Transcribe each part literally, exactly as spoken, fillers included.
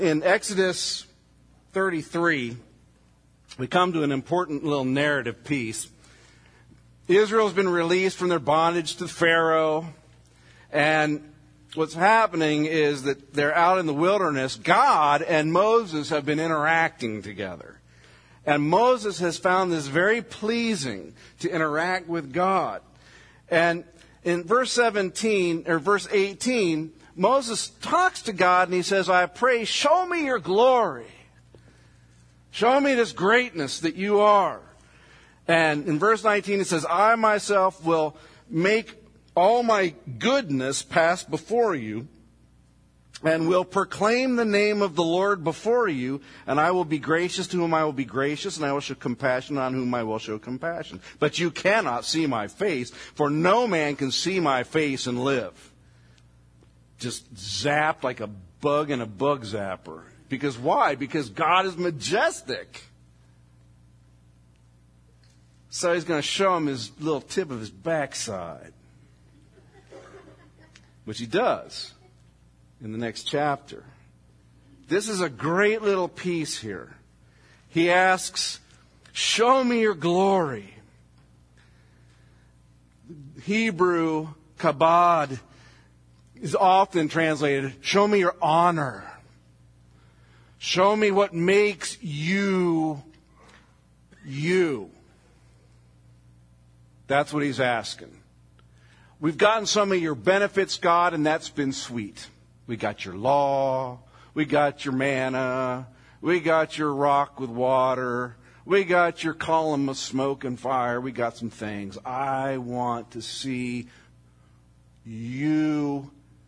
In Exodus thirty-three, we come to an important little narrative piece. Israel's been released from their bondage to Pharaoh, and what's happening is that they're out in the wilderness. God and Moses have been interacting together. And Moses has found this very pleasing to interact with God. And in verse seventeen, or verse eighteen, Moses talks to God and he says, I pray, show me your glory. Show me this greatness that you are. And in verse nineteen it says, I myself will make all my goodness pass before you, and will proclaim the name of the Lord before you, and I will be gracious to whom I will be gracious, and I will show compassion on whom I will show compassion. But you cannot see my face, for no man can see my face and live. Just zapped like a bug in a bug zapper. Because why? Because God is majestic. So he's going to show him his little tip of his backside. Which he does in the next chapter. This is a great little piece here. He asks, show me your glory. Hebrew, kabod, is often translated, show me your honor. Show me what makes you, you. That's what he's asking. We've gotten some of your benefits, God, and that's been sweet. We got your law. We got your manna. We got your rock with water. We got your column of smoke and fire. We got some things. I want to see you,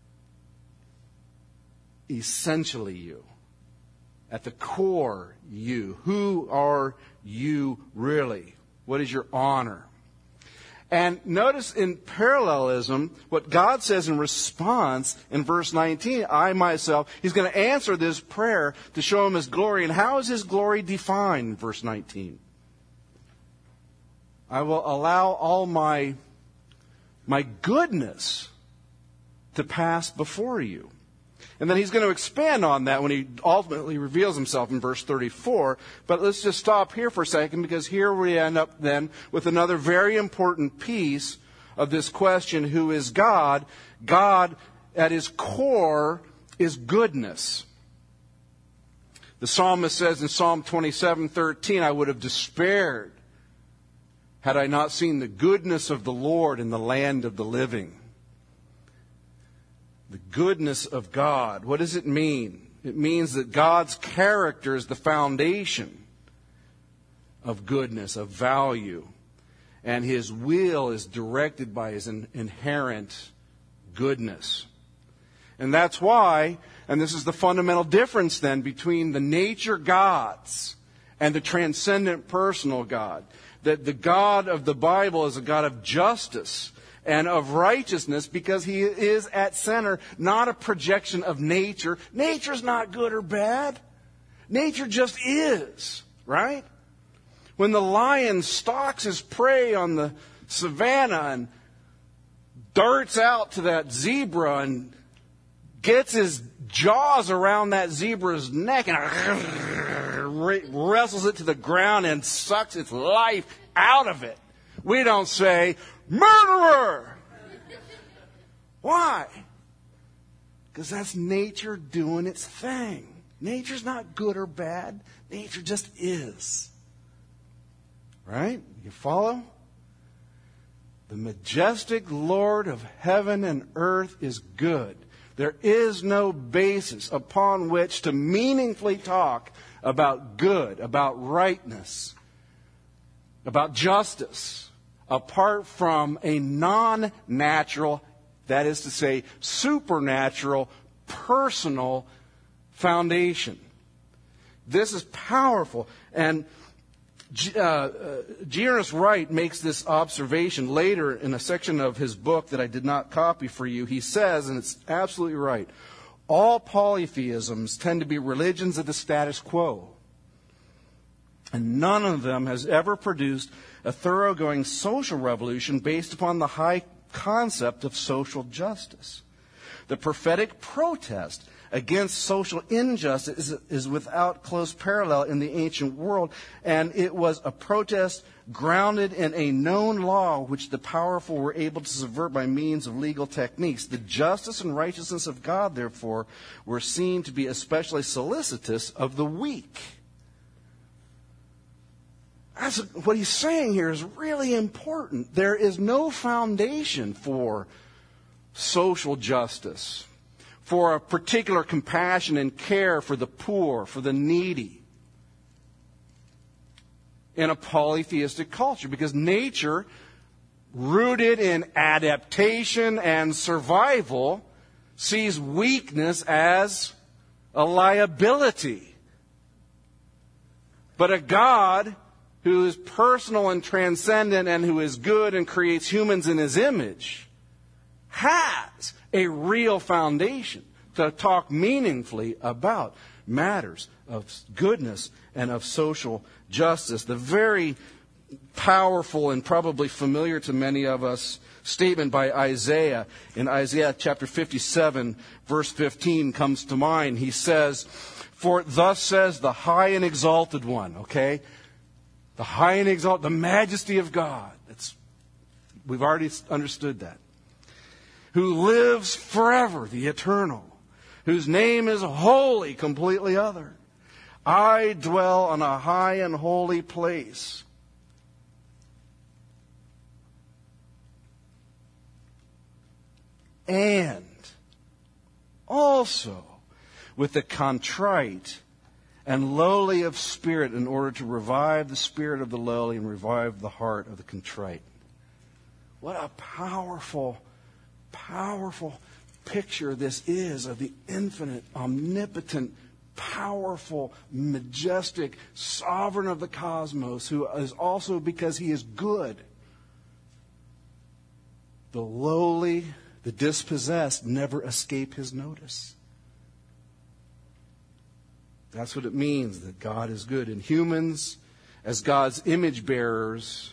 essentially you. At the core, you. Who are you really? What is your honor? And notice in parallelism, what God says in response in verse nineteen, I myself, he's going to answer this prayer to show him his glory. And how is his glory defined in verse nineteen? I will allow all my, my goodness to pass before you. And then he's going to expand on that when he ultimately reveals himself in verse thirty-four. But let's just stop here for a second, because here we end up then with another very important piece of this question, who is God? God, at his core, is goodness. The psalmist says in Psalm twenty-seven thirteen, I would have despaired had I not seen the goodness of the Lord in the land of the living. The goodness of God. What does it mean? It means that God's character is the foundation of goodness, of value. And his will is directed by his in- inherent goodness. And that's why, and this is the fundamental difference then between the nature gods and the transcendent personal God. That the God of the Bible is a God of justice and of righteousness, because he is at center, not a projection of nature. Nature's not good or bad. Nature just is, right? When the lion stalks his prey on the savannah and darts out to that zebra and gets his jaws around that zebra's neck and wrestles it to the ground and sucks its life out of it, we don't say, murderer! Why? Because that's nature doing its thing. Nature's not good or bad. Nature just is. Right? You follow? The majestic Lord of heaven and earth is good. There is no basis upon which to meaningfully talk about good, about rightness, about justice, apart from a non-natural, that is to say, supernatural, personal foundation. This is powerful. And uh, uh, G. Ernest Wright makes this observation later in a section of his book that I did not copy for you. He says, and it's absolutely right, all polytheisms tend to be religions of the status quo. And none of them has ever produced a thoroughgoing social revolution based upon the high concept of social justice. The prophetic protest against social injustice is, is without close parallel in the ancient world. And it was a protest grounded in a known law which the powerful were able to subvert by means of legal techniques. The justice and righteousness of God, therefore, were seen to be especially solicitous of the weak. That's what he's saying here is really important. There is no foundation for social justice, for a particular compassion and care for the poor, for the needy, in a polytheistic culture, because nature, rooted in adaptation and survival, sees weakness as a liability. But a God who is personal and transcendent and who is good and creates humans in his image has a real foundation to talk meaningfully about matters of goodness and of social justice. The very powerful and probably familiar to many of us statement by Isaiah in Isaiah chapter fifty-seven, verse fifteen comes to mind. He says, "For thus says the high and exalted one," okay? The high and exalted, the majesty of God. That's, we've already understood that. "Who lives forever, the eternal, whose name is holy, completely other. I dwell on a high and holy place. And also with the contrite and lowly of spirit, in order to revive the spirit of the lowly and revive the heart of the contrite." What a powerful, powerful picture this is of the infinite, omnipotent, powerful, majestic sovereign of the cosmos, who is also, because he is good, the lowly, the dispossessed never escape his notice. That's what it means that God is good. And humans, as God's image bearers,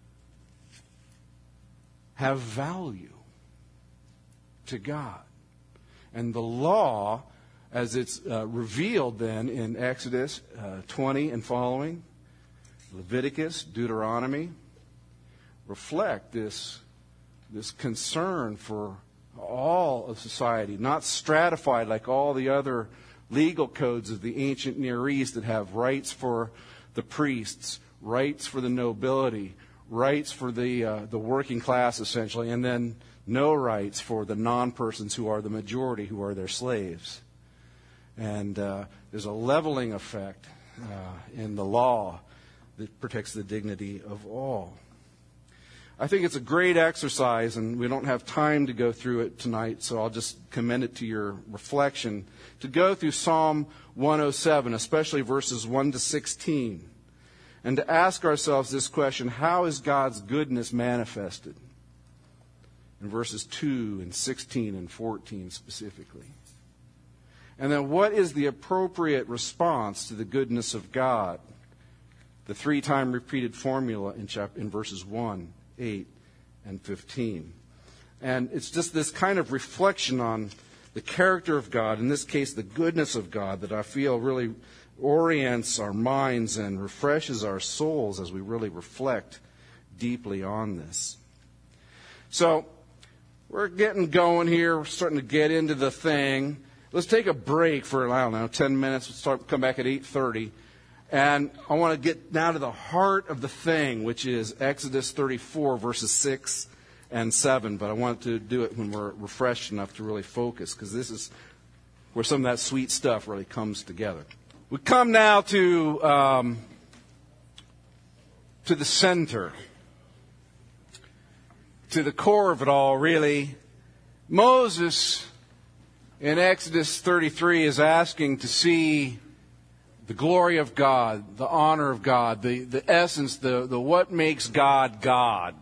have value to God. And the law, as it's uh, revealed then in Exodus uh, twenty and following, Leviticus, Deuteronomy, reflect this, this concern for all of society, not stratified like all the other legal codes of the ancient Near East that have rights for the priests, rights for the nobility, rights for the uh, the working class, essentially, and then no rights for the non-persons who are the majority, who are their slaves. And uh, there's a leveling effect uh, in the law that protects the dignity of all. I think it's a great exercise, and we don't have time to go through it tonight, so I'll just commend it to your reflection, to go through Psalm one oh seven, especially verses one to sixteen, and to ask ourselves this question: how is God's goodness manifested? In verses two and sixteen and fourteen specifically. And then what is the appropriate response to the goodness of God? The three-time repeated formula in, chapter, in verses one, eight, and fifteen. And it's just this kind of reflection on the character of God, in this case the goodness of God, that I feel really orients our minds and refreshes our souls as we really reflect deeply on this. So, we're getting going here. We're starting to get into the thing. Let's take a break for, I don't know, ten minutes. We'll start, come back at eight thirty. And I want to get now to the heart of the thing, which is Exodus thirty-four, verses six and seven. But I want to do it when we're refreshed enough to really focus, because this is where some of that sweet stuff really comes together. We come now to um, to the center, to the core of it all, really. Moses, in Exodus thirty-three, is asking to see the glory of God, the honor of God, the, the essence, the, the what makes God God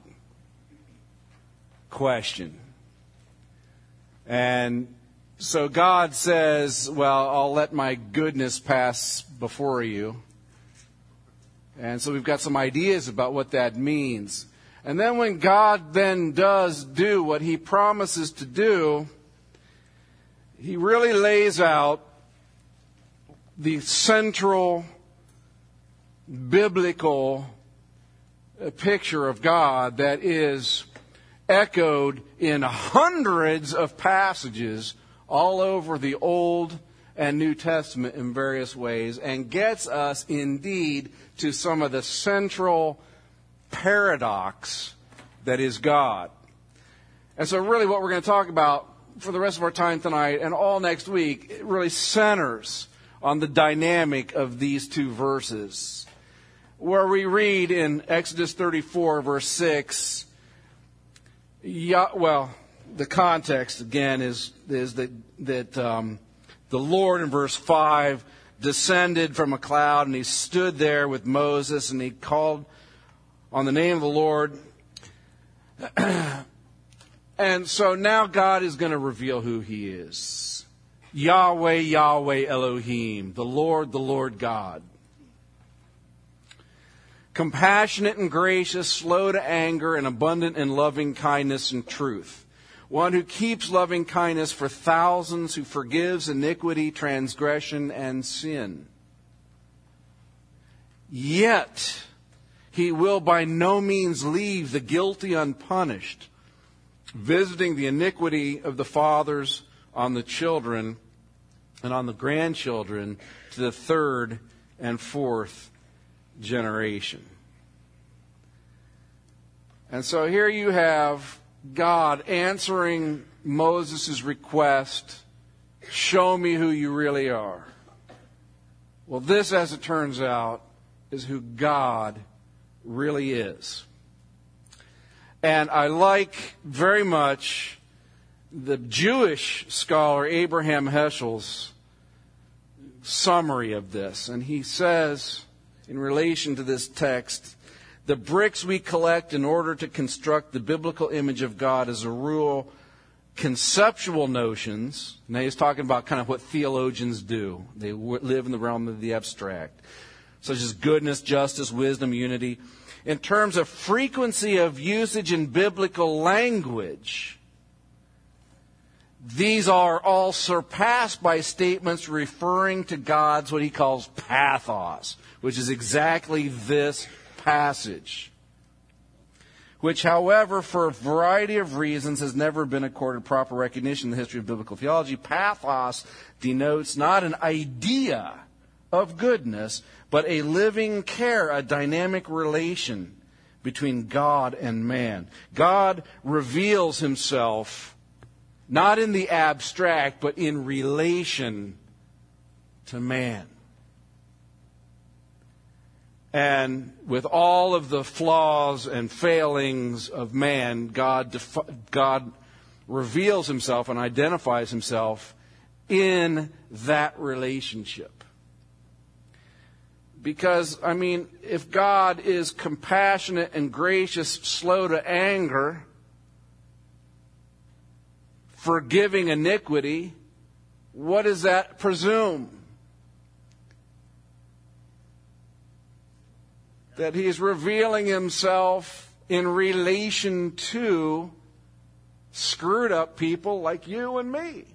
question. And so God says, well, I'll let my goodness pass before you. And so we've got some ideas about what that means. And then when God then does do what he promises to do, he really lays out the central biblical picture of God that is echoed in hundreds of passages all over the Old and New Testament in various ways, and gets us indeed to some of the central paradox that is God. And so really what we're going to talk about for the rest of our time tonight and all next week, it really centers on the dynamic of these two verses, where we read in Exodus thirty-four, verse six, yeah, well, the context again is is that that um, the Lord in verse five descended from a cloud, and he stood there with Moses, and he called on the name of the Lord. And so now God is going to reveal who he is. Yahweh, Yahweh, Elohim, the Lord, the Lord God. Compassionate and gracious, slow to anger, and abundant in loving kindness and truth. One who keeps loving kindness for thousands, who forgives iniquity, transgression, and sin. Yet he will by no means leave the guilty unpunished, visiting the iniquity of the fathers on the children and on the grandchildren to the third and fourth generation. And so here you have God answering Moses' request, show me who you really are. Well, this, as it turns out, is who God really is. And I like very much the Jewish scholar Abraham Heschel's summary of this. And he says, in relation to this text, the bricks we collect in order to construct the biblical image of God as a rule, conceptual notions. Now he's talking about kind of what theologians do. They live in the realm of the abstract, such as goodness, justice, wisdom, unity. In terms of frequency of usage in biblical language, these are all surpassed by statements referring to God's, what he calls pathos, which is exactly this passage, which, however, for a variety of reasons has never been accorded proper recognition in the history of biblical theology. Pathos denotes not an idea of goodness, but a living care, a dynamic relation between God and man. God reveals himself not in the abstract, but in relation to man. And with all of the flaws and failings of man, God, defi- God reveals himself and identifies himself in that relationship. Because, I mean, if God is compassionate and gracious, slow to anger, forgiving iniquity, what does that presume? That he's revealing himself in relation to screwed up people like you and me.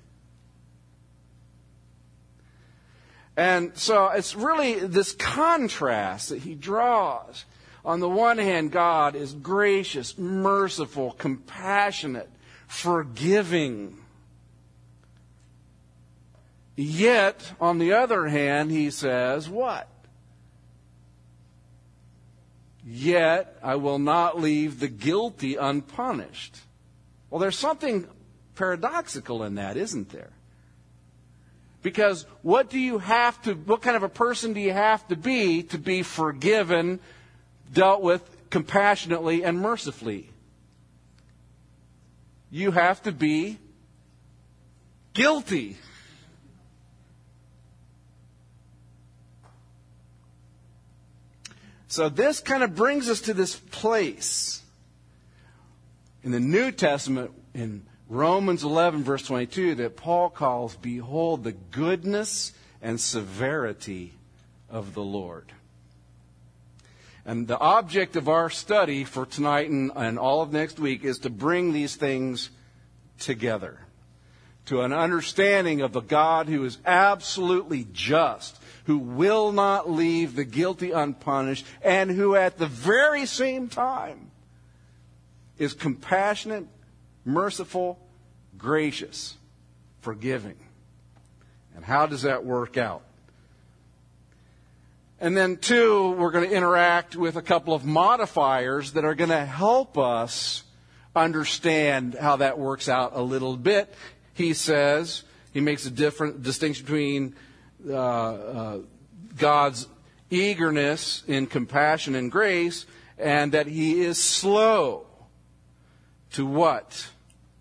And so it's really this contrast that he draws. On the one hand, God is gracious, merciful, compassionate, forgiving. Yet, on the other hand, he says, what? Yet I will not leave the guilty unpunished. Well, there's something paradoxical in that, isn't there? Because what do you have to, what kind of a person do you have to be to be forgiven, dealt with compassionately and mercifully? You have to be guilty. So this kind of brings us to this place in the New Testament, in Romans eleven, verse twenty-two, that Paul calls, behold the goodness and severity of the Lord. And the object of our study for tonight and, and all of next week is to bring these things together. to an understanding of the God who is absolutely just, who will not leave the guilty unpunished, and who at the very same time is compassionate, merciful, gracious, forgiving. And how does that work out? And then, two, we're going to interact with a couple of modifiers that are going to help us understand how that works out a little bit. He says, he makes a different distinction between uh, uh, God's eagerness in compassion and grace, and that he is slow to what?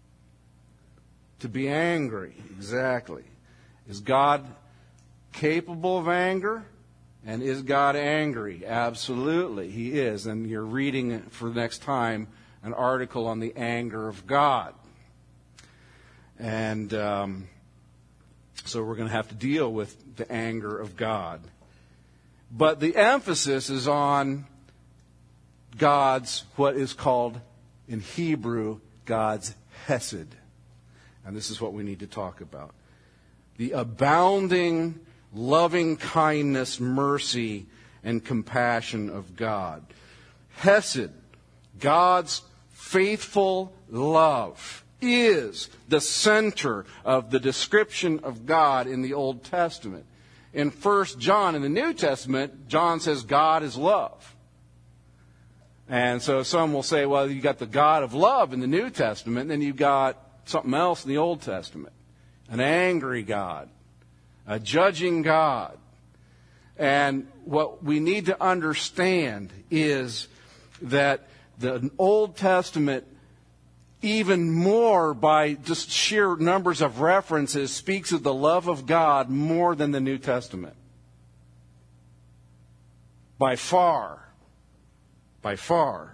To be angry. Exactly. Is God capable of anger? And is God angry? Absolutely, he is. And you're reading for the next time an article on the anger of God. And um, so we're going to have to deal with the anger of God. But the emphasis is on God's, what is called in Hebrew, God's hesed. And this is what we need to talk about. The abounding loving kindness, mercy, and compassion of God. Hesed, God's faithful love, is the center of the description of God in the Old Testament. In First John, in the New Testament, John says God is love. And so some will say, well, you got the God of love in the New Testament, and then you've got something else in the Old Testament. An angry God. A judging God. And what we need to understand is that the Old Testament, even more by just sheer numbers of references, speaks of the love of God more than the New Testament. By far. By far.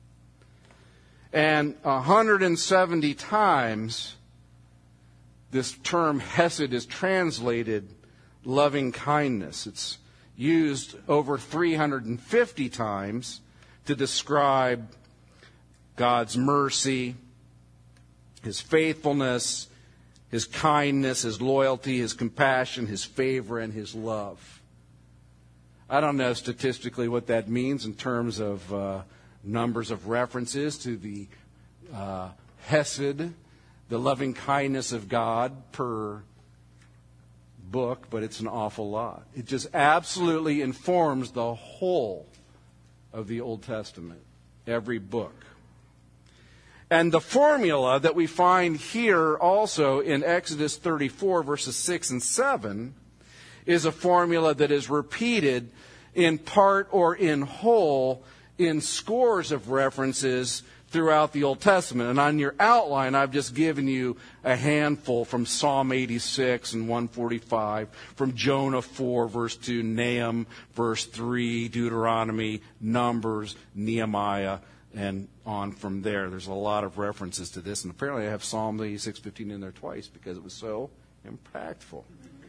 And one hundred seventy times this term hesed is translated loving kindness. It's used over three hundred fifty times to describe God's mercy, his faithfulness, his kindness, his loyalty, his compassion, his favor, and his love. I don't know statistically what that means in terms of uh, numbers of references to the uh, hesed, the loving kindness of God per book, but it's an awful lot. It just absolutely informs the whole of the Old Testament, every book. And the formula that we find here also in Exodus thirty-four, verses six and seven, is a formula that is repeated in part or in whole in scores of references throughout the Old Testament. And on your outline, I've just given you a handful from Psalm eighty-six and one forty-five, from Jonah four, verse two, Nahum, verse three, Deuteronomy, Numbers, Nehemiah, and on from there. There's a lot of references to this. And apparently I have Psalm eighty-six fifteen in there twice because it was so impactful.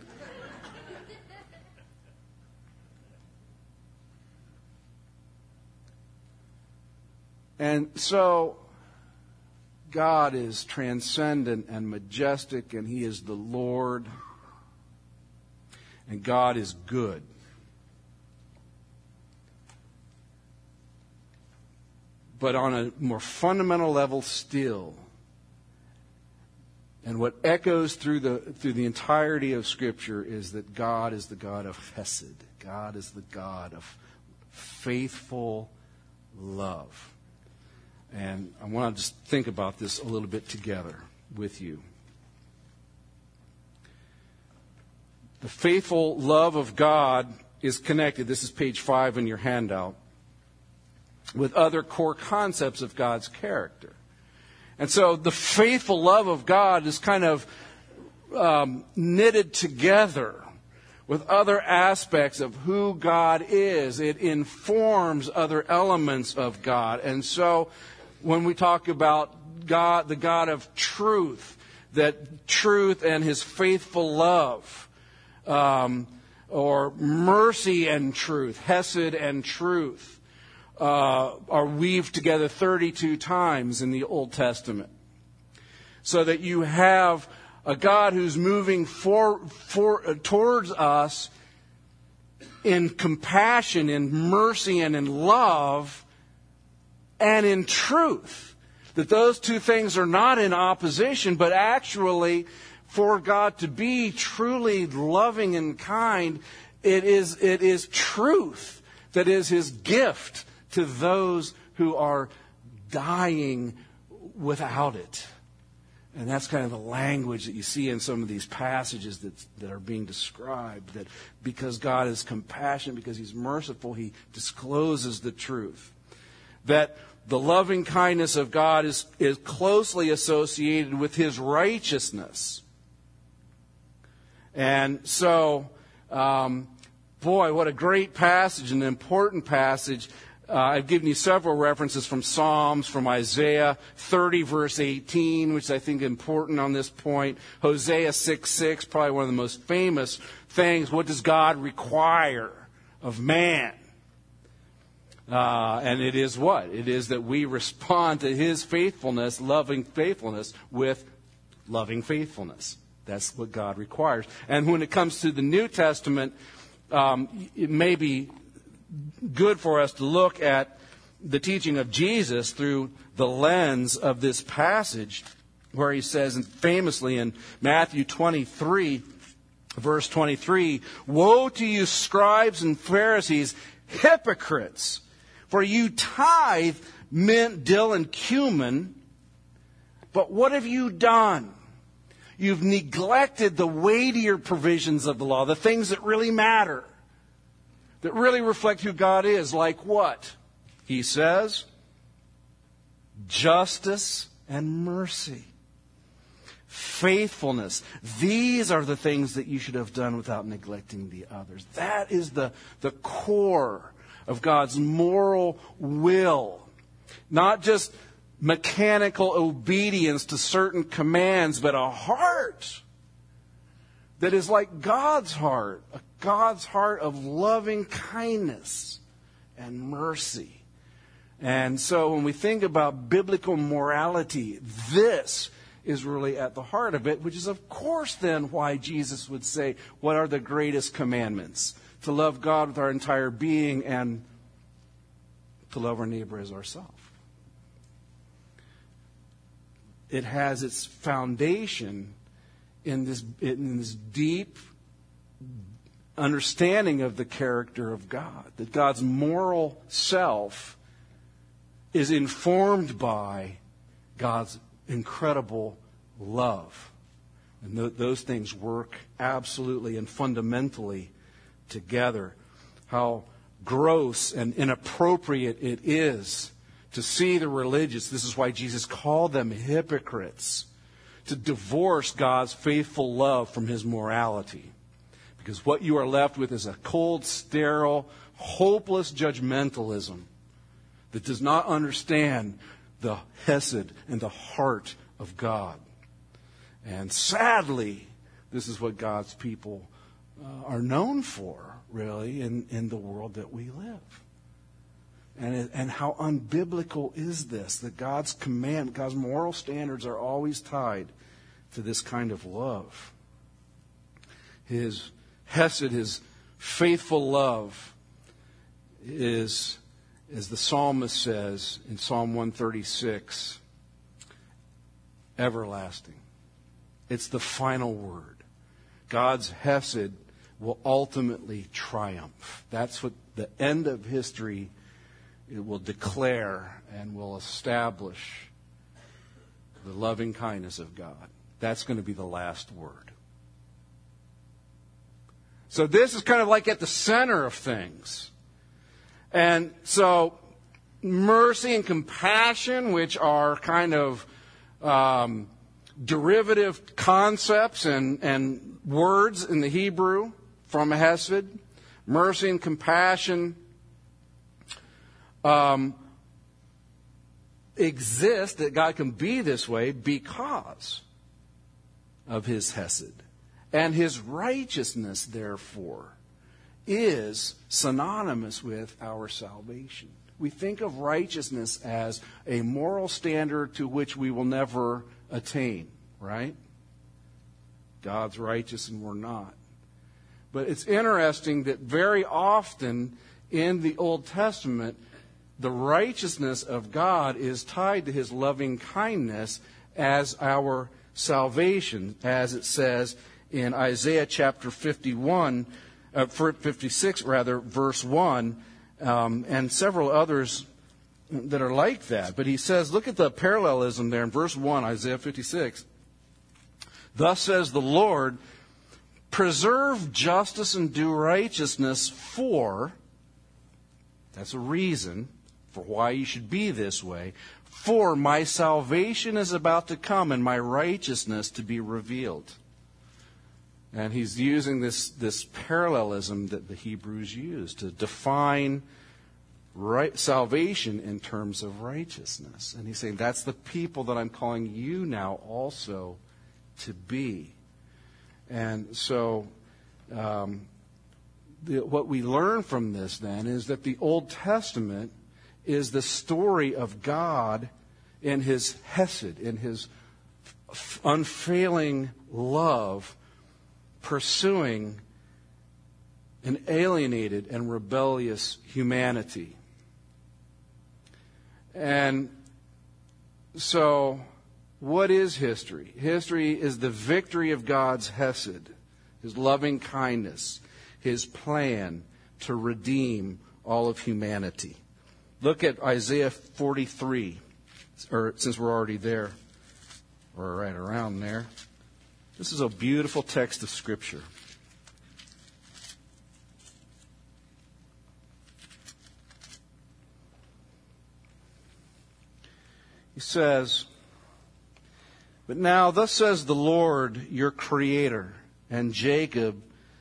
And so, God is transcendent and majestic, and He is the Lord, and God is good. But on a more fundamental level still, and what echoes through the through the entirety of Scripture is that God is the God of Hesed. God is the God of faithful love. And I want to just think about this a little bit together with you. The faithful love of God is connected, this is page five in your handout, with other core concepts of God's character. And so the faithful love of God is kind of um, knitted together with other aspects of who God is. It informs other elements of God. And so when we talk about God, the God of truth, that truth and His faithful love, um, or mercy and truth, Hesed and truth, uh, are weaved together thirty-two times in the Old Testament. So that you have a God who's moving for, for, uh, towards us in compassion, in mercy, and in love, and in truth. That those two things are not in opposition, but actually, for God to be truly loving and kind, it is, it is truth that is His gift to those who are dying without it. And that's kind of the language that you see in some of these passages that, that are being described. That because God is compassionate, because He's merciful, He discloses the truth. That the loving kindness of God is, is closely associated with His righteousness. And so, um, boy, what a great passage, an important passage. Uh, I've given you several references from Psalms, from Isaiah thirty, verse eighteen, which I think is important on this point. Hosea six six, probably one of the most famous things. What does God require of man? Uh, and it is what? It is that we respond to His faithfulness, loving faithfulness, with loving faithfulness. That's what God requires. And when it comes to the New Testament, um, it may be good for us to look at the teaching of Jesus through the lens of this passage, where He says, and famously in Matthew twenty-three, verse twenty-three, "Woe to you, scribes and Pharisees, hypocrites! For you tithe mint, dill, and cumin, but what have you done? You've neglected the weightier provisions of the law, the things that really matter, that really reflect who God is, like what?" He says, justice and mercy, faithfulness. These are the things that you should have done without neglecting the others. That is the, the core of God's moral will. Not just mechanical obedience to certain commands, but a heart that is like God's heart, a God's heart of loving kindness and mercy. And so when we think about biblical morality, this is really at the heart of it, which is of course then why Jesus would say, what are the greatest commandments? To love God with our entire being and to love our neighbor as ourselves. It has its foundation in this, in this deep understanding of the character of God. That God's moral self is informed by God's incredible love. And th- those things work absolutely and fundamentally together. How gross and inappropriate it is to see the religious, this is why Jesus called them hypocrites, to divorce God's faithful love from His morality. Because what you are left with is a cold, sterile, hopeless judgmentalism that does not understand the hesed and the heart of God. And sadly, this is what God's people uh, are known for, really, in, in the world that we live. And, it, and how unbiblical is this? That God's command, God's moral standards are always tied to this kind of love. His hesed, His faithful love is, as the psalmist says in Psalm one thirty-six, everlasting. It's the final word. God's hesed will ultimately triumph. That's what the end of history it will declare and will establish the loving kindness of God. That's going to be the last word. So this is kind of like at the center of things. And so mercy and compassion, which are kind of um, derivative concepts and, and words in the Hebrew from Hesed, mercy and compassion um, exist, that God can be this way because of His Hesed. And His righteousness, therefore, is synonymous with our salvation. We think of righteousness as a moral standard to which we will never attain, right? God's righteous and we're not. But it's interesting that very often in the Old Testament, the righteousness of God is tied to his loving kindness as our salvation, as it says in Isaiah chapter fifty-one, uh, fifty-six rather, verse one, um, and several others that are like that. But he says, look at the parallelism there in verse one, Isaiah fifty-six. Thus says the Lord, preserve justice and do righteousness for, that's a reason for why you should be this way, for my salvation is about to come and my righteousness to be revealed. And he's using this, this parallelism that the Hebrews used to define right, salvation in terms of righteousness. And he's saying that's the people that I'm calling you now also to be. And so um, the, what we learn from this then is that the Old Testament is the story of God in his hesed, in his f- unfailing love, pursuing an alienated and rebellious humanity. And so, what is history? History is the victory of God's hesed, his loving kindness, his plan to redeem all of humanity. Look at Isaiah forty-three, or since we're already there, or right around there. This is a beautiful text of Scripture. He says, but now thus says the Lord, your Creator, and Jacob,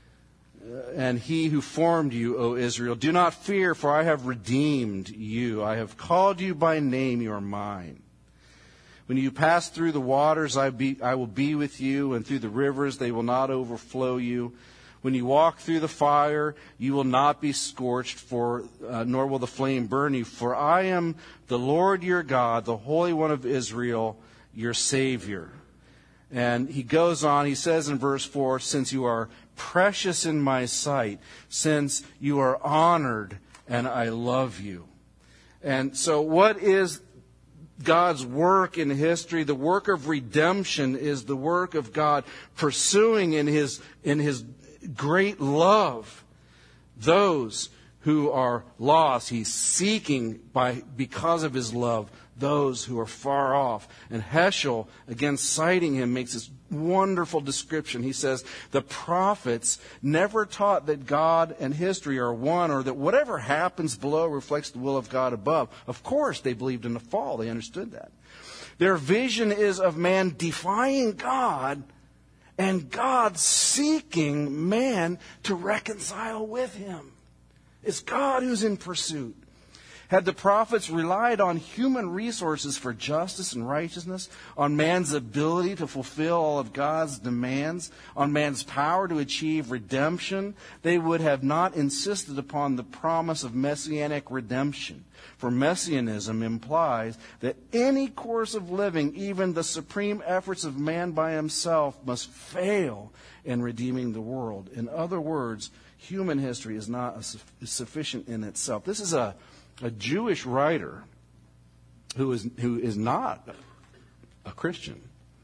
and he who formed you, O Israel, do not fear, for I have redeemed you. I have called you by name, you are mine. When you pass through the waters, I, be, I will be with you, and through the rivers, they will not overflow you. When you walk through the fire, you will not be scorched, for uh, nor will the flame burn you. For I am the Lord your God, the Holy One of Israel, your Savior. And he goes on, he says in verse four, since you are precious in my sight, since you are honored and I love you. And so what is God's work in history? The work of redemption is the work of God pursuing in his, in his great love those who are lost. He's seeking by because of his love those who are far off. And Heschel, again citing him, makes this wonderful description. He says, the prophets never taught that God and history are one, or that whatever happens below reflects the will of God above. Of course, they believed in the fall. They understood that. Their vision is of man defying God and God seeking man to reconcile with him. It's God who's in pursuit. Had the prophets relied on human resources for justice and righteousness, on man's ability to fulfill all of God's demands, on man's power to achieve redemption, they would have not insisted upon the promise of messianic redemption. For messianism implies that any course of living, even the supreme efforts of man by himself, must fail in redeeming the world. In other words, human history is not sufficient in itself. This is a A Jewish writer who is who is not a Christian,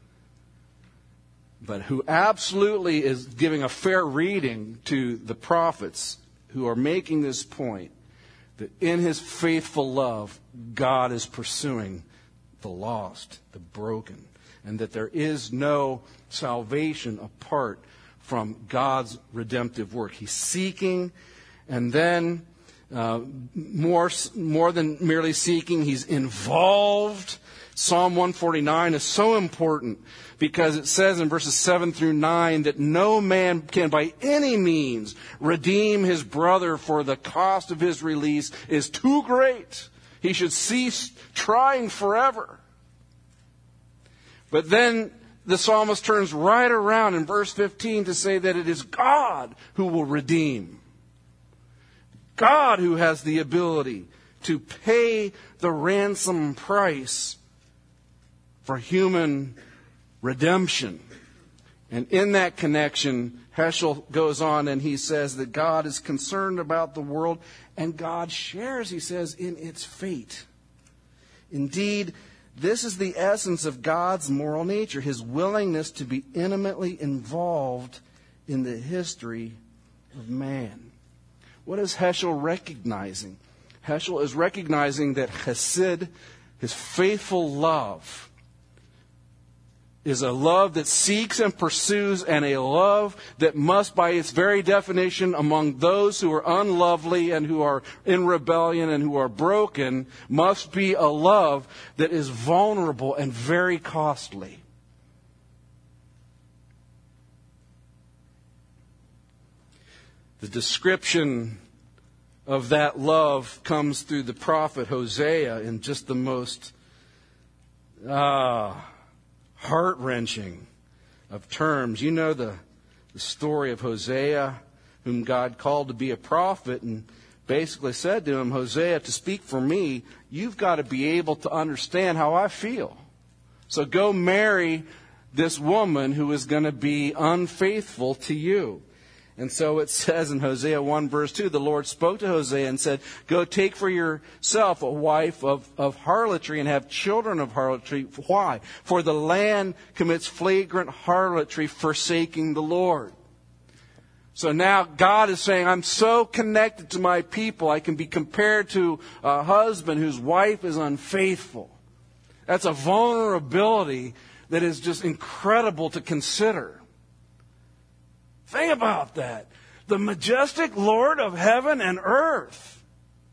but who absolutely is giving a fair reading to the prophets who are making this point that in his faithful love, God is pursuing the lost, the broken, and that there is no salvation apart from God's redemptive work. He's seeking, and then Uh, more, more than merely seeking, he's involved. Psalm one forty-nine is so important because it says in verses seven through nine that no man can by any means redeem his brother, for the cost of his release is too great. He should cease trying forever. But then the psalmist turns right around in verse fifteen to say that it is God who will redeem. God who has the ability to pay the ransom price for human redemption. And in that connection, Heschel goes on and he says that God is concerned about the world, and God shares, he says, in its fate. Indeed, this is the essence of God's moral nature, his willingness to be intimately involved in the history of man. What is Heschel recognizing? Heschel is recognizing that chesed, his faithful love, is a love that seeks and pursues, and a love that must, by its very definition, among those who are unlovely and who are in rebellion and who are broken, must be a love that is vulnerable and very costly. The description of that love comes through the prophet Hosea in just the most ah, heart-wrenching of terms. You know the, the story of Hosea, whom God called to be a prophet, and basically said to him, Hosea, to speak for me, you've got to be able to understand how I feel. So go marry this woman who is going to be unfaithful to you. And so it says in Hosea one verse two, the Lord spoke to Hosea and said, go take for yourself a wife of, of harlotry and have children of harlotry. Why? For the land commits flagrant harlotry, forsaking the Lord. So now God is saying, I'm so connected to my people, I can be compared to a husband whose wife is unfaithful. That's a vulnerability that is just incredible to consider. Think about that. The majestic Lord of heaven and earth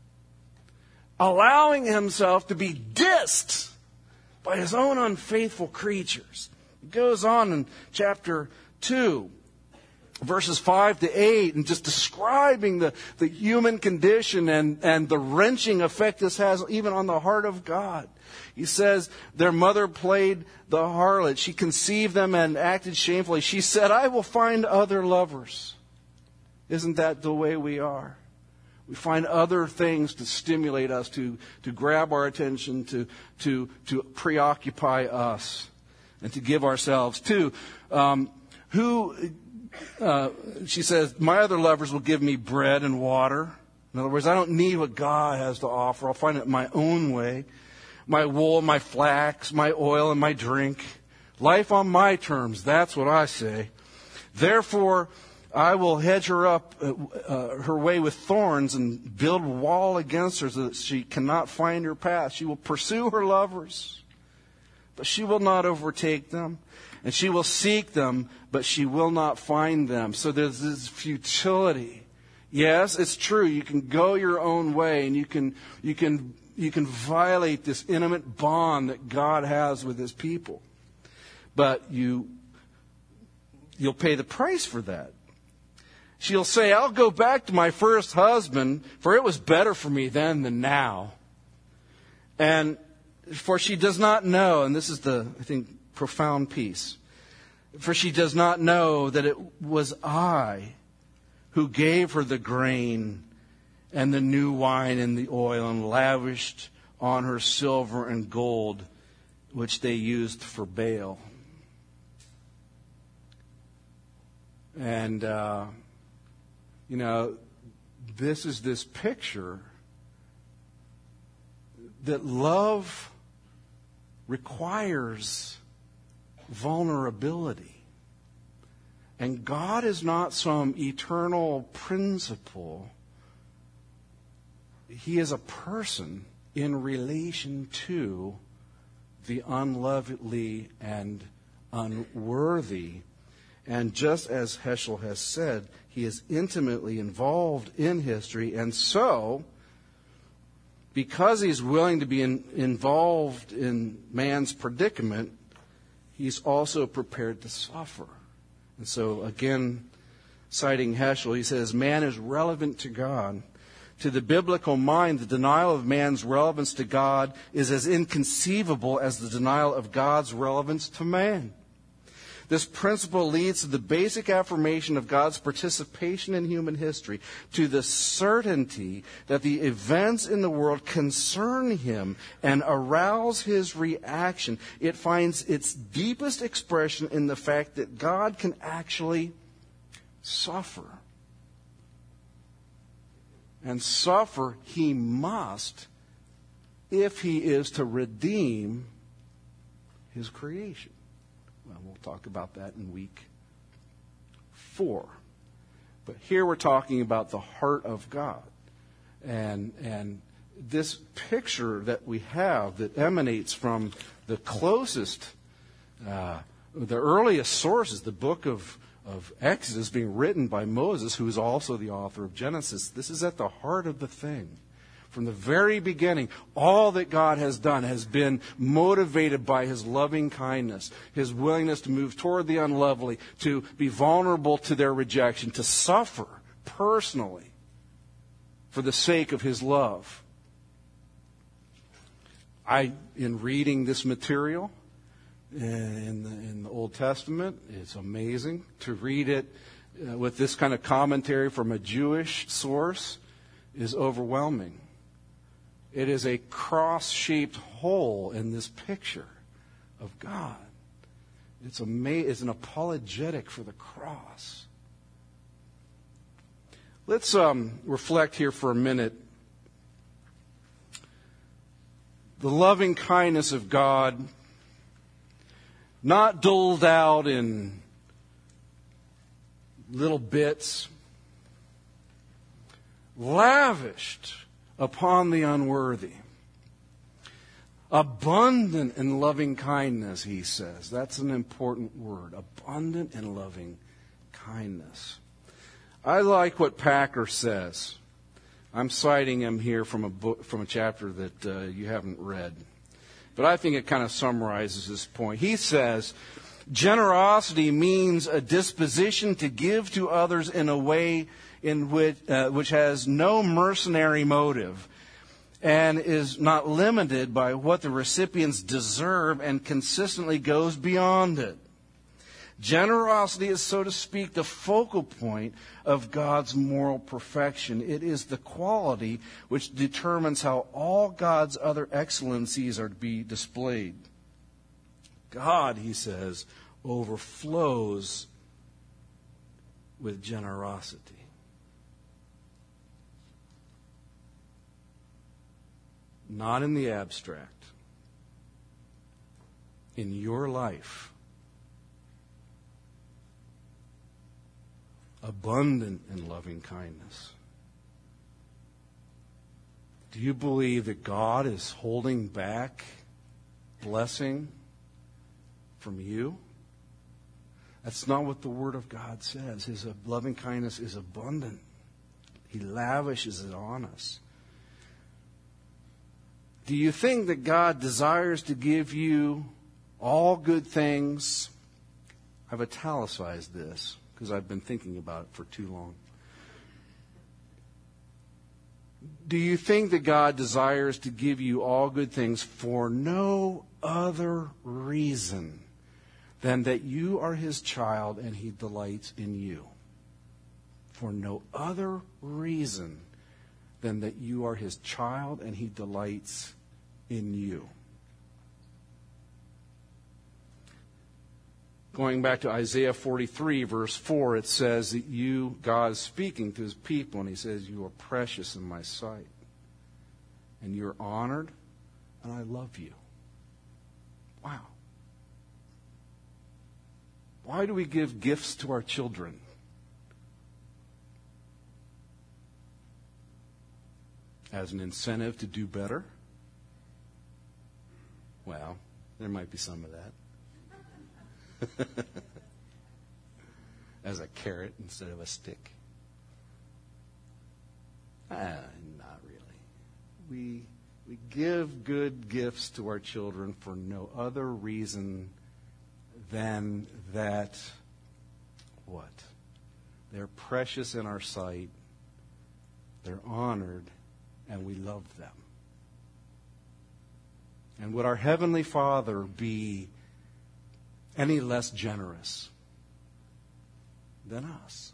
allowing himself to be dissed by his own unfaithful creatures. It goes on in chapter two, verses five to eight, and just describing the, the human condition and, and the wrenching effect this has even on the heart of God. He says, their mother played the harlot. She conceived them and acted shamefully. She said, I will find other lovers. Isn't that the way we are? We find other things to stimulate us, to, to grab our attention, to, to, to preoccupy us, and to give ourselves to. Um, who, uh, she says, my other lovers will give me bread and water. In other words, I don't need what God has to offer. I'll find it my own way. My wool, my flax, my oil, and my drink. Life on my terms, that's what I say. Therefore, I will hedge her up, uh, uh, her way with thorns, and build a wall against her so that she cannot find her path. She will pursue her lovers, but she will not overtake them. And she will seek them, but she will not find them. So there's this futility. Yes, it's true. You can go your own way, and you can, you can, you can violate this intimate bond that God has with his people. But you, you'll pay the price for that. She'll say, I'll go back to my first husband, for it was better for me then than now. And for she does not know, and this is the, I think, profound piece, for she does not know that it was I who gave her the grain and the new wine and the oil, and lavished on her silver and gold, which they used for Baal. And, uh, you know, this is this picture that love requires vulnerability. And God is not some eternal principle. He is a person in relation to the unlovely and unworthy. And just as Heschel has said, he is intimately involved in history. And so, because he's willing to be in, involved in man's predicament, he's also prepared to suffer. And so, again, citing Heschel, he says, man is relevant to God. To the biblical mind, the denial of man's relevance to God is as inconceivable as the denial of God's relevance to man. This principle leads to the basic affirmation of God's participation in human history, to the certainty that the events in the world concern him and arouse his reaction. It finds its deepest expression in the fact that God can actually suffer. And suffer he must if he is to redeem his creation. Well, we'll talk about that in week four. But here we're talking about the heart of God. And, and this picture that we have that emanates from the closest, uh, the earliest sources, the book of of Exodus being written by Moses, who is also the author of Genesis. This is at the heart of the thing. From the very beginning, all that God has done has been motivated by his loving kindness, his willingness to move toward the unlovely, to be vulnerable to their rejection, to suffer personally for the sake of his love. I, in reading this material, In the, in the Old Testament, it's amazing to read it uh, with this kind of commentary from a Jewish source is overwhelming. It is a cross-shaped hole in this picture of God. It's, ama- it's an apologetic for the cross. Let's um, reflect here for a minute. The loving kindness of God, not doled out in little bits, lavished upon the unworthy. Abundant in loving kindness, he says. That's an important word. Abundant in loving kindness. I like what Packer says. I'm citing him here from a book, from a chapter that uh, you haven't read. But I think it kind of summarizes this point. He says, generosity means a disposition to give to others in a way in which, uh, which has no mercenary motive and is not limited by what the recipients deserve and consistently goes beyond it. Generosity is, so to speak, the focal point of God's moral perfection. It is the quality which determines how all God's other excellencies are to be displayed. God, he says, overflows with generosity. Not in the abstract. In your life. Abundant in loving kindness. Do you believe that God is holding back blessing from you? That's not what the Word of God says. His loving kindness is abundant. He lavishes it on us. Do you think that God desires to give you all good things? I've italicized this because I've been thinking about it for too long. Do you think that God desires to give you all good things for no other reason than that you are his child and he delights in you? For no other reason than that you are his child and he delights in you. Going back to Isaiah forty-three, verse four, it says that you, God is speaking to his people, and he says, you are precious in my sight. And you're honored, and I love you. Wow. Why do we give gifts to our children? As an incentive to do better? Well, there might be some of that. As a carrot instead of a stick. Ah, not really. We we give good gifts to our children for no other reason than that what? They're precious in our sight, they're honored, and we love them. And would our Heavenly Father be any less generous than us.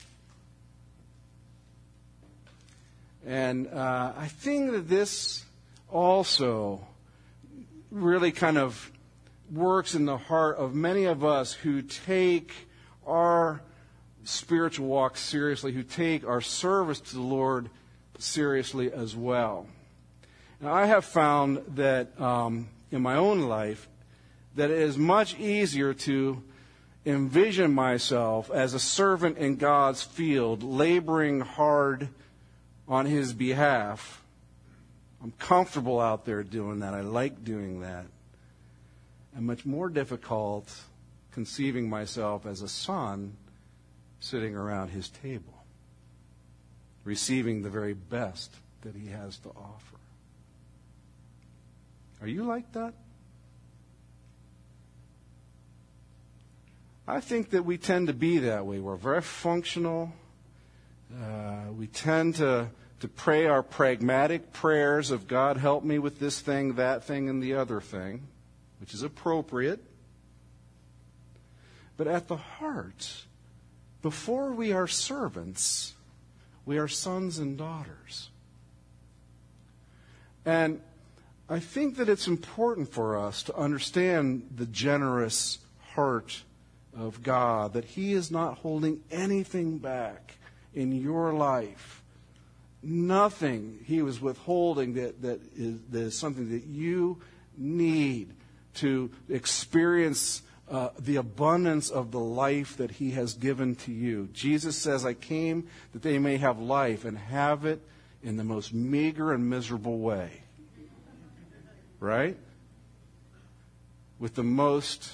And uh, I think that this also really kind of works in the heart of many of us who take our spiritual walk seriously, who take our service to the Lord seriously as well. Now, I have found that um, in my own life that it is much easier to envision myself as a servant in God's field, laboring hard on His behalf. I'm comfortable out there doing that. I like doing that. And much more difficult conceiving myself as a son sitting around His table, receiving the very best that He has to offer. Are you like that? I think that we tend to be that way. We're very functional. Uh, we tend to, to pray our pragmatic prayers of God, help me with this thing, that thing, and the other thing, which is appropriate. But at the heart, before we are servants, we are sons and daughters. And I think that it's important for us to understand the generous heart of God, that He is not holding anything back in your life. Nothing He was withholding that, that, is, that is something that you need to experience uh, the abundance of the life that He has given to you. Jesus says, I came that they may have life and have it in the most meager and miserable way. Right? With the most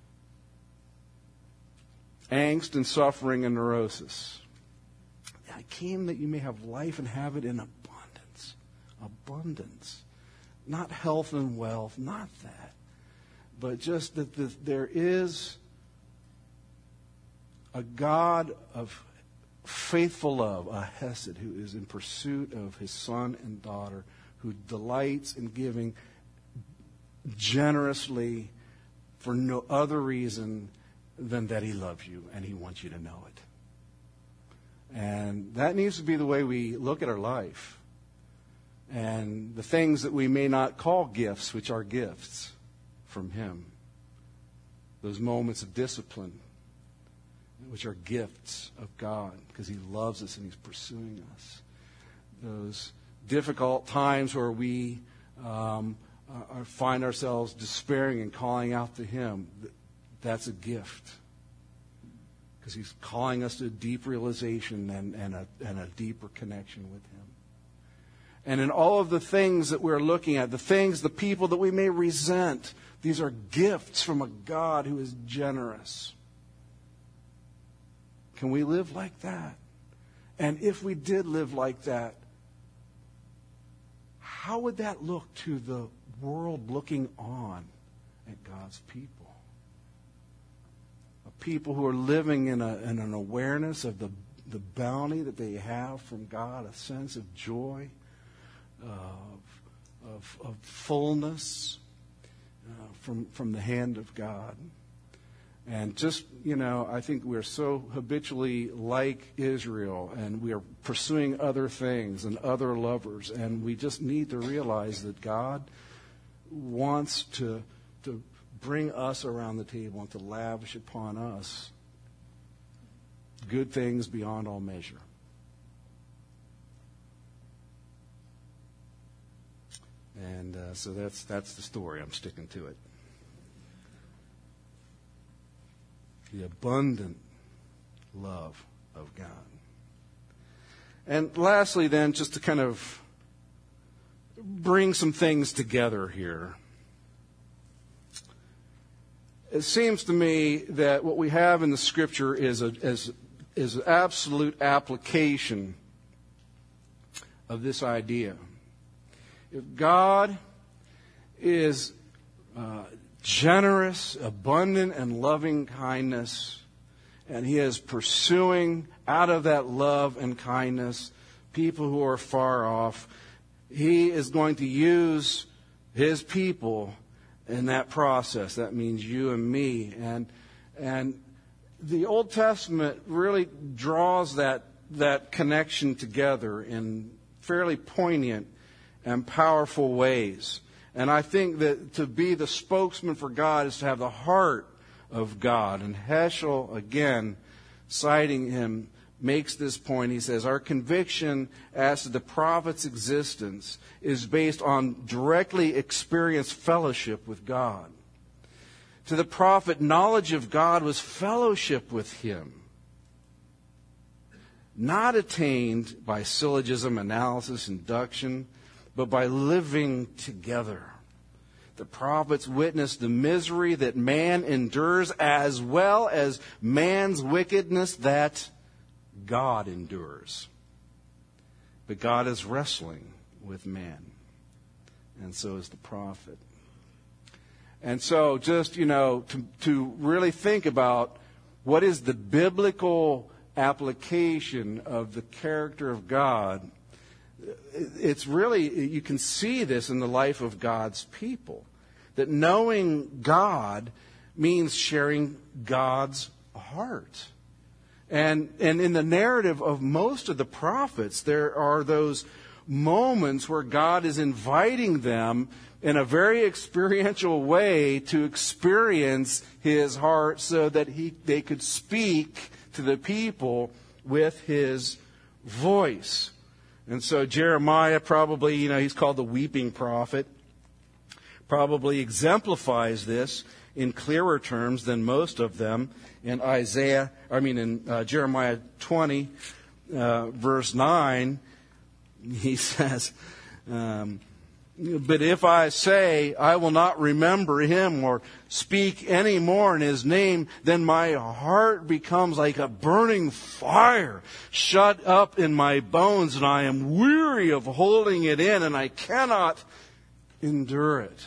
angst and suffering and neurosis. I came that you may have life and have it in abundance. Abundance. Not health and wealth, not that. But just that the, there is a God of faithful love, a Hesed, who is in pursuit of His son and daughter, who delights in giving generously for no other reason than that He loves you and He wants you to know it. And that needs to be the way we look at our life. And the things that we may not call gifts, which are gifts from Him. Those moments of discipline, which are gifts of God, because He loves us and He's pursuing us. Those difficult times where we um, uh, find ourselves despairing and calling out to Him, that's a gift. Because He's calling us to a deep realization and, and, a, and a deeper connection with Him. And in all of the things that we're looking at, the things, the people that we may resent, these are gifts from a God who is generous. Can we live like that? And if we did live like that, how would that look to the world looking on at God's people? A people who are living in, a, in an awareness of the, the bounty that they have from God, a sense of joy, of, of, of fullness uh, from, from the hand of God. And just, you know, I think we're so habitually like Israel, and we are pursuing other things and other lovers, and we just need to realize that God wants to, to bring us around the table and to lavish upon us good things beyond all measure. And uh, so that's that's the story. I'm sticking to it. The abundant love of God. And lastly, then, just to kind of bring some things together here. It seems to me that what we have in the Scripture is a is, is an absolute application of this idea. If God is uh, generous, abundant, and loving kindness, and He is pursuing out of that love and kindness people who are far off, He is going to use His people in that process. That means you and me. And and the Old Testament really draws that that connection together in fairly poignant and powerful ways. And I think that to be the spokesman for God is to have the heart of God. And Heschel, again, citing him, makes this point. He says, our conviction as to the prophet's existence is based on directly experienced fellowship with God. To the prophet, knowledge of God was fellowship with him, not attained by syllogism, analysis, induction, but by living together. The prophets witnessed the misery that man endures as well as man's wickedness that God endures. But God is wrestling with man, and so is the prophet. And so just, you know, to, to really think about what is the biblical application of the character of God, it's really, you can see this in the life of God's people. That knowing God means sharing God's heart. And, and in the narrative of most of the prophets, there are those moments where God is inviting them in a very experiential way to experience His heart so that he, they could speak to the people with His voice. And so Jeremiah probably, you know, he's called the weeping prophet, probably exemplifies this in clearer terms than most of them in Isaiah, I mean in uh, Jeremiah twenty, uh, verse nine, he says, um, but if I say I will not remember him or speak any more in his name, then my heart becomes like a burning fire shut up in my bones, and I am weary of holding it in, and I cannot endure it.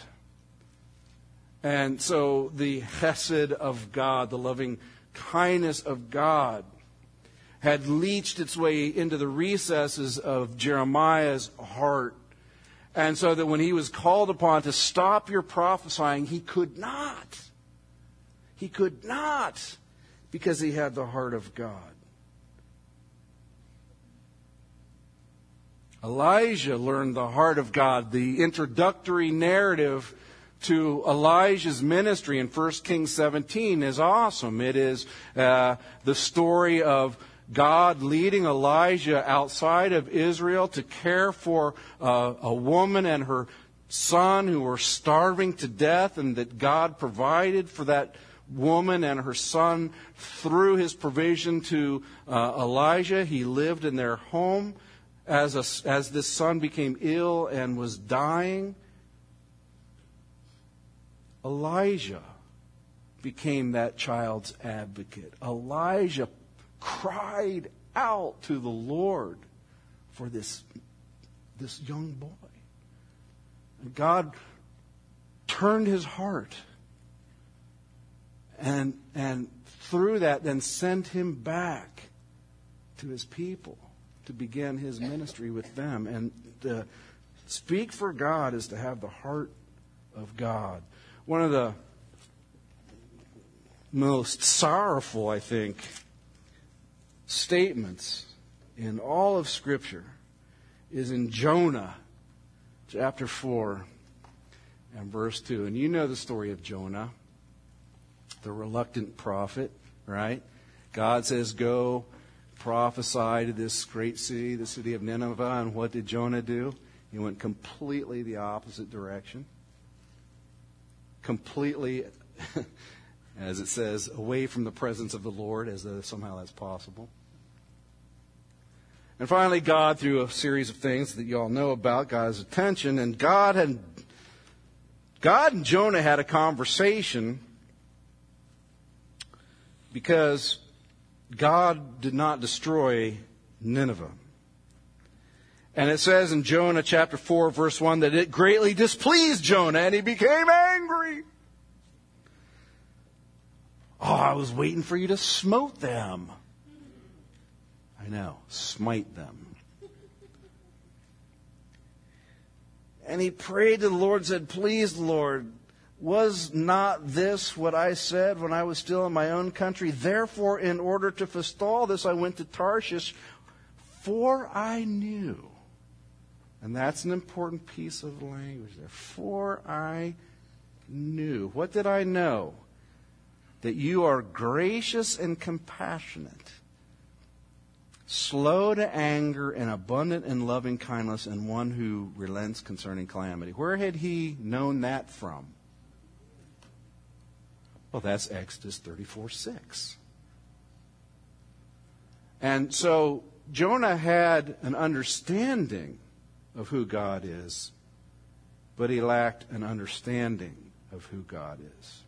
And so the chesed of God, the loving kindness of God, had leached its way into the recesses of Jeremiah's heart. And so that when he was called upon to stop your prophesying, he could not. He could not, because he had the heart of God. Elijah learned the heart of God. The introductory narrative to Elijah's ministry in First Kings seventeen is awesome. It is uh, the story of God leading Elijah outside of Israel to care for uh, a woman and her son who were starving to death, and that God provided for that woman and her son through His provision to uh, Elijah. He lived in their home as, a, as this son became ill and was dying. Elijah became that child's advocate. Elijah cried out to the Lord for this, this young boy. And God turned his heart and, and through that then sent him back to his people to begin his ministry with them. And to speak for God is to have the heart of God. One of the most sorrowful, I think, statements in all of Scripture is in Jonah, chapter four and verse two. And you know the story of Jonah, the reluctant prophet, right? God says, go prophesy to this great city, the city of Nineveh. And what did Jonah do? He went completely the opposite direction. Completely, as it says, away from the presence of the Lord, as though somehow that's possible. And finally, God, through a series of things that you all know about, got his attention, and God had, God and Jonah had a conversation because God did not destroy Nineveh. And it says in Jonah chapter four, verse one, that it greatly displeased Jonah, and he became angry. Oh, I was waiting for you to smote them. I know, smite them. And he prayed to the Lord and said, please, Lord, Was not this what I said when I was still in my own country? Therefore, in order to forestall this, I went to Tarshish, for I knew. And that's an important piece of language there. For I knew. What did I know? That you are gracious and compassionate, slow to anger and abundant in loving kindness, and one who relents concerning calamity. Where had he known that from? Well, that's Exodus thirty-four six. And so Jonah had an understanding of who God is, but he lacked an understanding of who God is.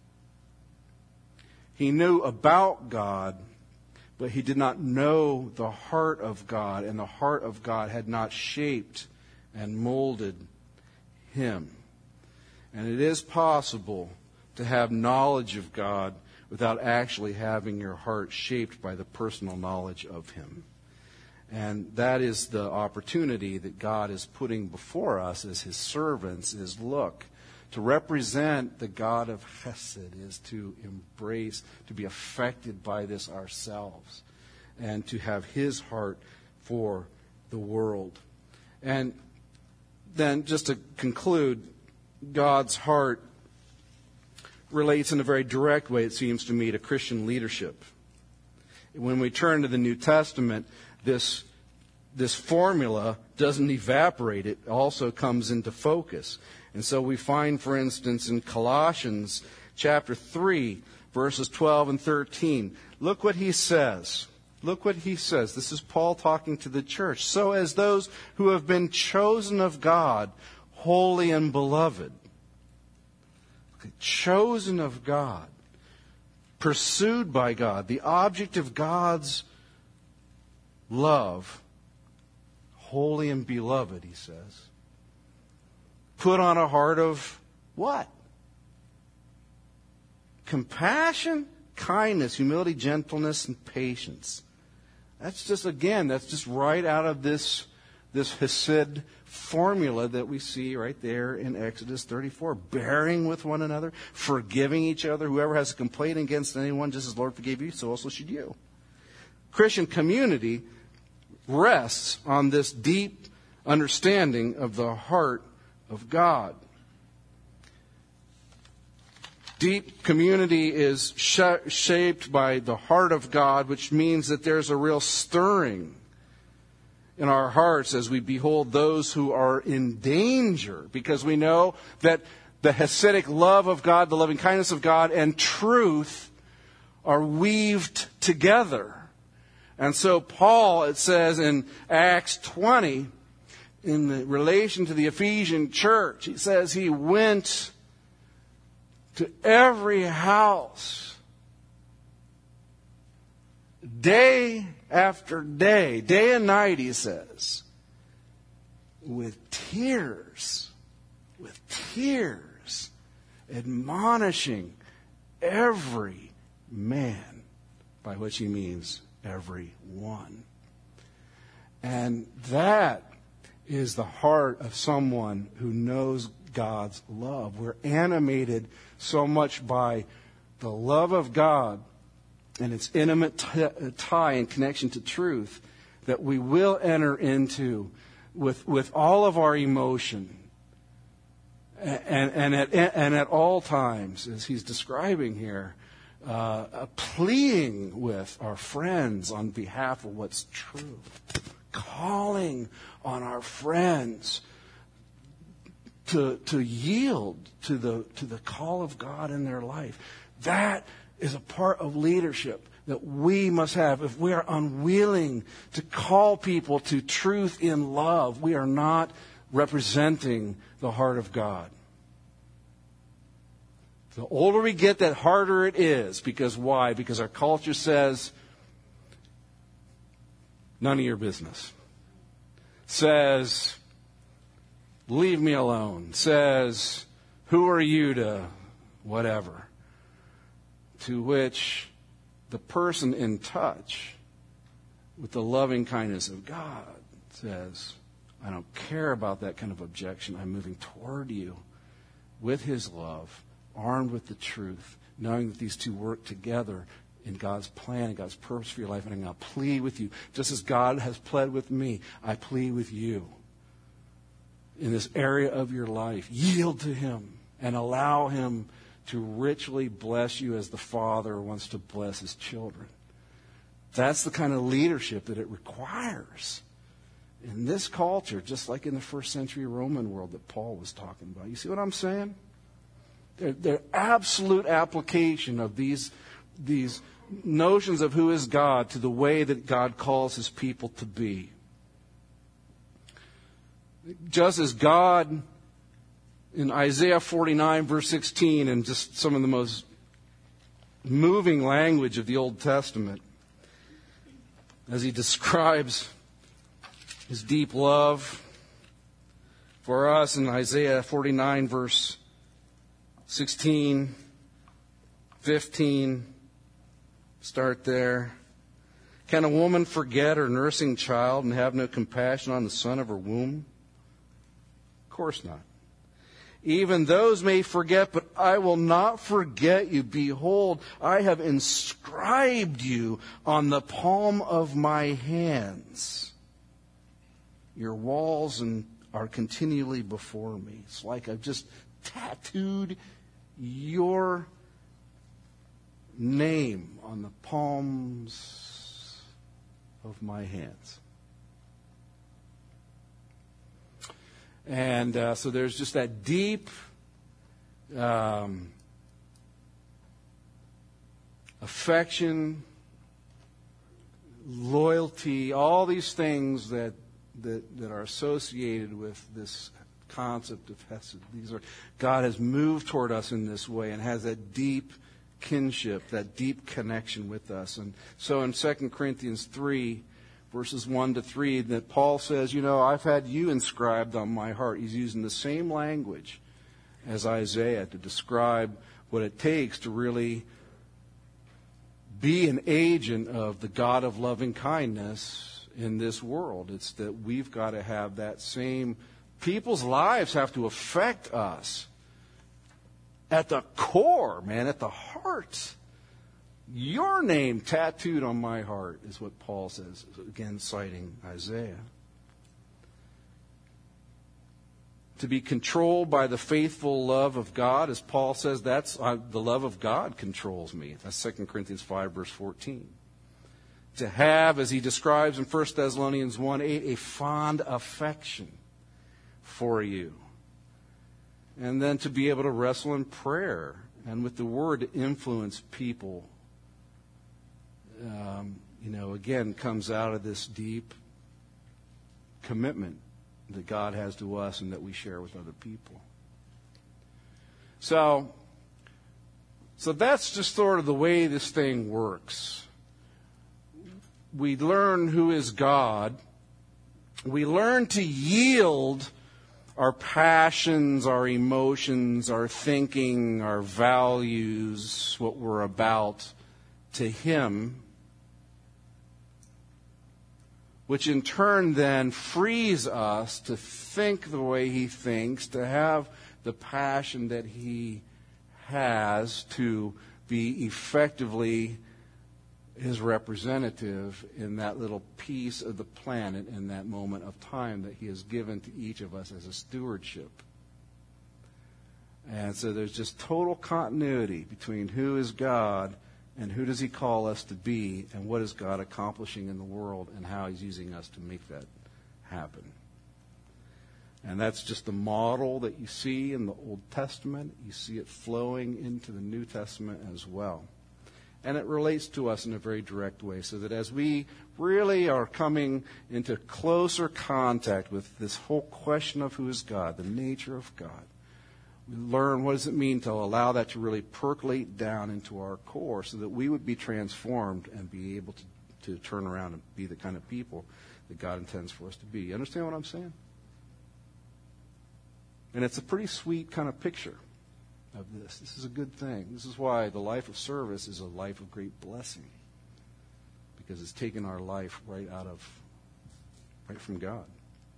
He knew about God, but he did not know the heart of God, and the heart of God had not shaped and molded him. And it is possible to have knowledge of God without actually having your heart shaped by the personal knowledge of him. And that is the opportunity that God is putting before us as his servants, is look, to represent the God of Chesed is to embrace, to be affected by this ourselves, and to have his heart for the world. And then just to conclude, God's heart relates in a very direct way, it seems to me, to Christian leadership. When we turn to the New Testament, this, this formula doesn't evaporate. It also comes into focus. And so we find, for instance, in Colossians chapter three, verses twelve and thirteen, look what he says. Look what he says. This is Paul talking to the church. So as those who have been chosen of God, holy and beloved, chosen of God, pursued by God, the object of God's love, holy and beloved, he says. Put on a heart of what? Compassion, kindness, humility, gentleness, and patience. That's just, again, that's just right out of this, this Hesed formula that we see right there in Exodus thirty-four. Bearing with one another, forgiving each other. Whoever has a complaint against anyone, just as the Lord forgave you, so also should you. Christian community rests on this deep understanding of the heart of God. Deep community is sh- shaped by the heart of God, which means that there's a real stirring in our hearts as we behold those who are in danger, because we know that the Hasidic love of God, the loving kindness of God, and truth are weaved together. And so Paul, it says in Acts twenty, in the relation to the Ephesian church, he says he went to every house, day after day, day and night, he says, with tears, with tears, admonishing every man, by which he means every one. And that is the heart of someone who knows God's love. We're animated so much by the love of God and its intimate t- tie and connection to truth that we will enter into with, with all of our emotion and, and, at, and at all times, as he's describing here, uh, pleading with our friends on behalf of what's true, calling on our friends to, to yield to the, to the call of God in their life. That is a part of leadership that we must have. If we are unwilling to call people to truth in love, we are not representing the heart of God. The older we get, the harder it is. Because why? Because our culture says, none of your business. Says, leave me alone. Says, who are you to whatever? To which the person in touch with the loving kindness of God says, I don't care about that kind of objection. I'm moving toward you with his love, armed with the truth, knowing that these two work together in God's plan and God's purpose for your life. And I'm going to plead with you, just as God has pled with me, I plead with you. In this area of your life, yield to Him and allow Him to richly bless you as the Father wants to bless His children. That's the kind of leadership that it requires in this culture, just like in the first century Roman world that Paul was talking about. You see what I'm saying? They're, they're absolute application of these, these notions of who is God to the way that God calls His people to be. Just as God, in Isaiah forty-nine, verse sixteen, and just some of the most moving language of the Old Testament, as He describes His deep love for us in Isaiah forty-nine, verse sixteen, fifteen, start there. Can a woman forget her nursing child and have no compassion on the son of her womb? Of course not. Even those may forget, but I will not forget you. Behold, I have inscribed you on the palm of my hands. Your walls and are continually before me. It's like I've just tattooed your name on the palms of my hands. And uh, so there's just that deep um, affection, loyalty, all these things that, that that are associated with this concept of Hesed. These are God has moved toward us in this way and has that deep kinship, that deep connection with us. And so in Second Corinthians three, verses one to three, that Paul says, you know, I've had you inscribed on my heart. He's using the same language as Isaiah to describe what it takes to really be an agent of the God of loving kindness in this world. It's that we've got to have that same, people's lives have to affect us at the core, man, at the heart. Your name tattooed on my heart is what Paul says, again citing Isaiah. To be controlled by the faithful love of God, as Paul says, that's uh, the love of God controls me. That's Second Corinthians five, verse fourteen. To have, as he describes in First Thessalonians one eight, a fond affection for you. And then to be able to wrestle in prayer and with the Word to influence people. Um, you know, again, comes out of this deep commitment that God has to us and that we share with other people. So, so that's just sort of the way this thing works. We learn who is God. We learn to yield our passions, our emotions, our thinking, our values, what we're about, to Him, which in turn then frees us to think the way He thinks, to have the passion that He has, to be effectively His representative in that little piece of the planet in that moment of time that He has given to each of us as a stewardship. And so there's just total continuity between who is God and who does He call us to be, and what is God accomplishing in the world, and how He's using us to make that happen. And that's just the model that you see in the Old Testament. You see it flowing into the New Testament as well. And it relates to us in a very direct way, so that as we really are coming into closer contact with this whole question of who is God, the nature of God, we learn what does it mean to allow that to really percolate down into our core so that we would be transformed and be able to, to turn around and be the kind of people that God intends for us to be. You understand what I'm saying? And it's a pretty sweet kind of picture of this. This is a good thing. This is why the life of service is a life of great blessing, because it's taken our life right out of, right from God.